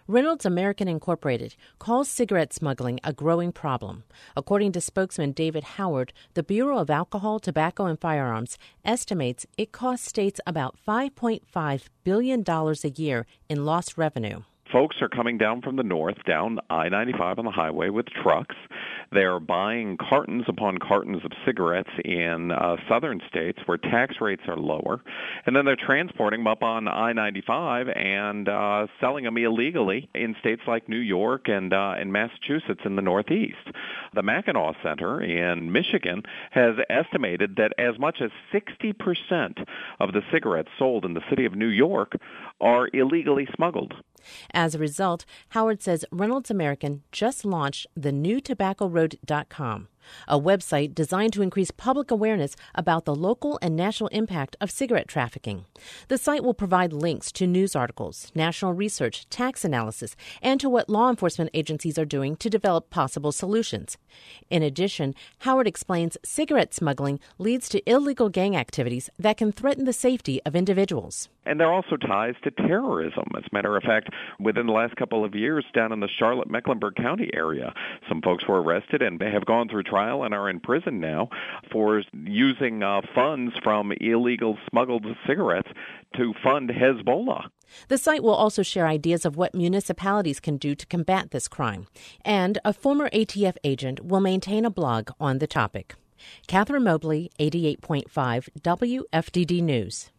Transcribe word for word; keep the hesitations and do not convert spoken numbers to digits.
Reynolds American Incorporated calls cigarette smuggling a growing problem. According to spokesman David Howard, the Bureau of Alcohol, Tobacco, and Firearms estimates it costs states about five point five billion dollars a year in lost revenue. Folks are coming down from the north, down I ninety-five on the highway with trucks. They're buying cartons upon cartons of cigarettes in uh, southern states where tax rates are lower, and then they're transporting them up on I ninety-five and uh, selling them illegally in states like New York and uh, in Massachusetts in the Northeast. The Mackinac Center in Michigan has estimated that as much as sixty percent of the cigarettes sold in the city of New York are illegally smuggled. As a result, Howard says Reynolds American just launched the new tobacco road dot com, a website designed to increase public awareness about the local and national impact of cigarette trafficking. The site will provide links to news articles, national research, tax analysis, and to what law enforcement agencies are doing to develop possible solutions. In addition, Howard explains cigarette smuggling leads to illegal gang activities that can threaten the safety of individuals. And there are also ties to terrorism. As a matter of fact, within the last couple of years down in the Charlotte-Mecklenburg County area, some folks were arrested and have gone through trial and are in prison now for using uh, funds from illegal smuggled cigarettes to fund Hezbollah. The site will also share ideas of what municipalities can do to combat this crime. And a former A T F agent will maintain a blog on the topic. Catherine Mobley, eighty-eight point five W F D D News.